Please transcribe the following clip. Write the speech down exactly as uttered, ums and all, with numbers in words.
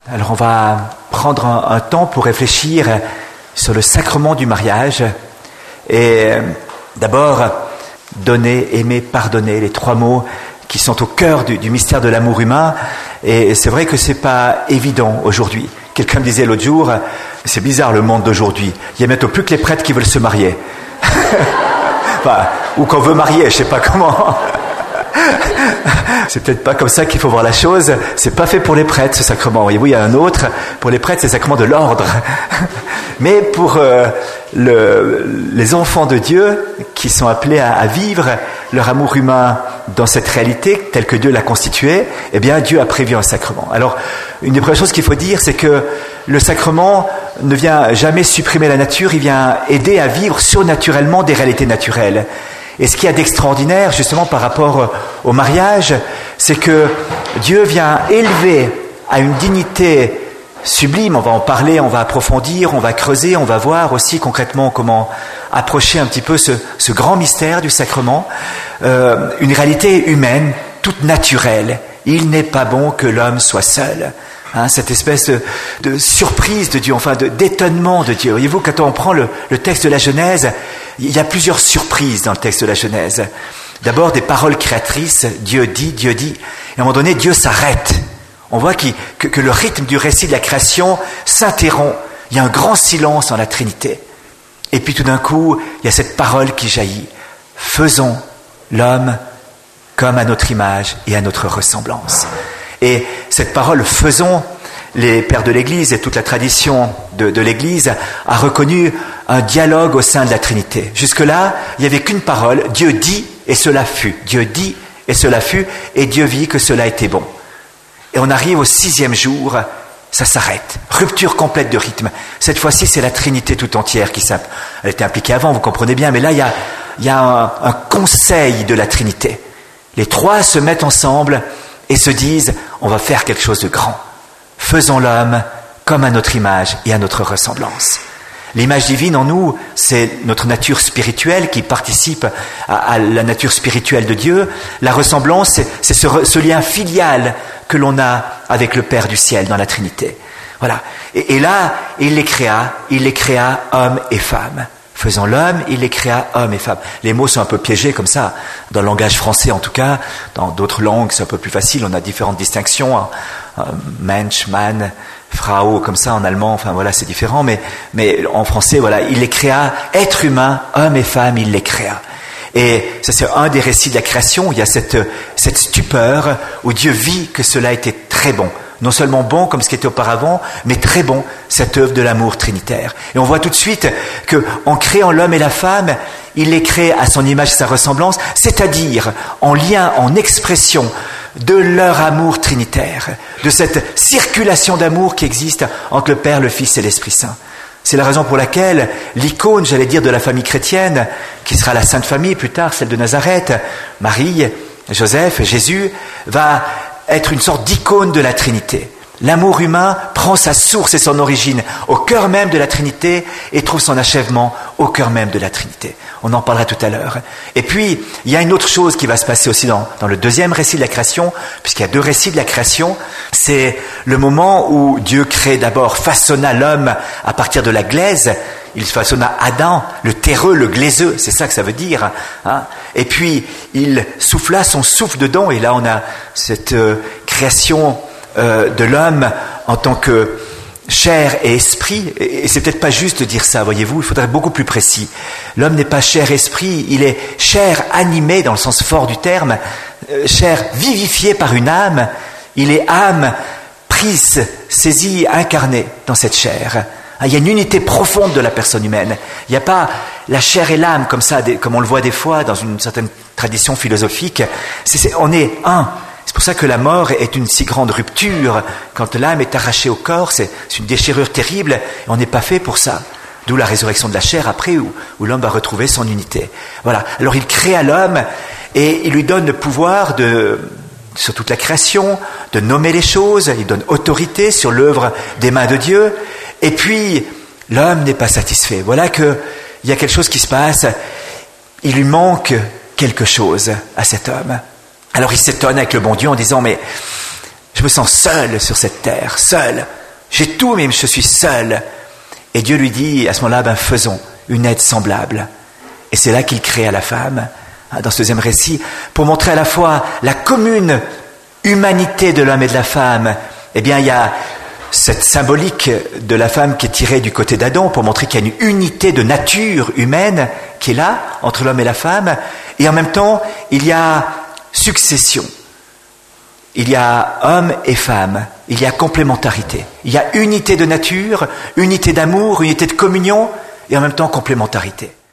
Alors on va prendre un, un temps pour réfléchir sur le sacrement du mariage et d'abord donner, aimer, pardonner, les trois mots qui sont au cœur du, du mystère de l'amour humain. Et c'est vrai que c'est pas évident aujourd'hui. Quelqu'un me disait l'autre jour, c'est bizarre le monde d'aujourd'hui. Il y a bientôt plus que les prêtres qui veulent se marier. Enfin, ou qu'on veut marier, je sais pas comment. C'est peut-être pas comme ça qu'il faut voir la chose. C'est pas fait pour les prêtres, ce sacrement. Voyez-vous, il y a un autre. Pour les prêtres, c'est le sacrement de l'ordre. Mais pour euh, le, les enfants de Dieu qui sont appelés à, à vivre leur amour humain dans cette réalité telle que Dieu l'a constituée, eh bien, Dieu a prévu un sacrement. Alors, une des premières choses qu'il faut dire, c'est que le sacrement ne vient jamais supprimer la nature, il vient aider à vivre surnaturellement des réalités naturelles. Et ce qu'il y a d'extraordinaire, justement, par rapport au mariage, c'est que Dieu vient élever à une dignité sublime. On va en parler, on va approfondir, on va creuser, on va voir aussi concrètement comment approcher un petit peu ce, ce grand mystère du sacrement. Euh, une réalité humaine, toute naturelle. Il n'est pas bon que l'homme soit seul. Hein, cette espèce de, de surprise de Dieu, enfin de, d'étonnement de Dieu. Voyez-vous, quand on prend le, le texte de la Genèse, il y a plusieurs surprises dans le texte de la Genèse. D'abord, des paroles créatrices, Dieu dit, Dieu dit. Et à un moment donné, Dieu s'arrête. On voit qu'il, que, que le rythme du récit de la création s'interrompt. Il y a un grand silence dans la Trinité. Et puis tout d'un coup, il y a cette parole qui jaillit. Faisons l'homme comme à notre image et à notre ressemblance. Et cette parole « faisons », les pères de l'Église et toute la tradition de, de l'Église a reconnu un dialogue au sein de la Trinité. Jusque-là, il n'y avait qu'une parole, Dieu dit et cela fut. Dieu dit et cela fut, et Dieu vit que cela était bon. Et on arrive au sixième jour, ça s'arrête. Rupture complète de rythme. Cette fois-ci, c'est la Trinité tout entière qui s'implique. Elle était impliquée avant, vous comprenez bien, mais là, il y a, il y a un, un conseil de la Trinité. Les trois se mettent ensemble et se disent, on va faire quelque chose de grand. Faisons l'homme comme à notre image et à notre ressemblance. L'image divine en nous, c'est notre nature spirituelle qui participe à, à la nature spirituelle de Dieu. La ressemblance, c'est, c'est ce, ce lien filial que l'on a avec le Père du ciel dans la Trinité. Voilà. Et, et là, il les créa, il les créa hommes et femmes. Faisant l'homme, il les créa hommes et femmes. Les mots sont un peu piégés comme ça, dans le langage français en tout cas. Dans d'autres langues, c'est un peu plus facile, on a différentes distinctions. Hein. Mensch, Mann, Frau, comme ça en allemand, enfin voilà, c'est différent. Mais, mais en français, voilà, il les créa, êtres humains, hommes et femmes, il les créa. Et ça, c'est un des récits de la création. Il y a cette, cette stupeur où Dieu vit que cela était très bon. Non seulement bon comme ce qui était auparavant, mais très bon, cette œuvre de l'amour trinitaire. Et on voit tout de suite que, en créant l'homme et la femme, il les crée à son image et sa ressemblance, c'est-à-dire en lien, en expression de leur amour trinitaire, de cette circulation d'amour qui existe entre le Père, le Fils et l'Esprit Saint. C'est la raison pour laquelle l'icône, j'allais dire, de la famille chrétienne, qui sera la Sainte Famille plus tard, celle de Nazareth, Marie, Joseph, Jésus, va être une sorte d'icône de la Trinité. L'amour humain prend sa source et son origine au cœur même de la Trinité et trouve son achèvement au cœur même de la Trinité. On en parlera tout à l'heure. Et puis, il y a une autre chose qui va se passer aussi dans, dans le deuxième récit de la création, puisqu'il y a deux récits de la création. C'est le moment où Dieu crée d'abord, façonna l'homme à partir de la glaise. Il façonna Adam, le terreux, le glaiseux, c'est ça que ça veut dire. Hein. Et puis, il souffla son souffle dedans, et là on a cette euh, création euh, de l'homme en tant que chair et esprit. Et c'est peut-être pas juste de dire ça, voyez-vous, il faudrait être beaucoup plus précis. L'homme n'est pas chair et esprit, il est chair animée dans le sens fort du terme, euh, chair vivifiée par une âme, il est âme prise, saisie, incarnée dans cette chair. Il y a une unité profonde de la personne humaine. Il n'y a pas la chair et l'âme comme ça, comme on le voit des fois dans une certaine tradition philosophique. C'est, c'est, on est un. C'est pour ça que la mort est une si grande rupture. Quand l'âme est arrachée au corps, c'est, c'est une déchirure terrible. Et on n'est pas fait pour ça. D'où la résurrection de la chair après, où, où l'homme va retrouver son unité. Voilà. Alors il crée à l'homme et il lui donne le pouvoir de, sur toute la création, de nommer les choses. Il donne autorité sur l'œuvre des mains de Dieu. Et puis, l'homme n'est pas satisfait. Voilà qu'il y a quelque chose qui se passe. Il lui manque quelque chose à cet homme. Alors il s'étonne avec le bon Dieu en disant, mais Je me sens seul sur cette terre, seul. J'ai tout, mais je suis seul. Et Dieu lui dit, à ce moment-là, ben, faisons une aide semblable. Et c'est là qu'il crée à la femme, hein, dans ce deuxième récit, pour montrer à la fois la commune humanité de l'homme et de la femme. Eh bien, il y a cette symbolique de la femme qui est tirée du côté d'Adam pour montrer qu'il y a une unité de nature humaine qui est là, entre l'homme et la femme. Et en même temps, il y a succession. Il y a homme et femme, il y a complémentarité. Il y a unité de nature, unité d'amour, unité de communion et en même temps complémentarité.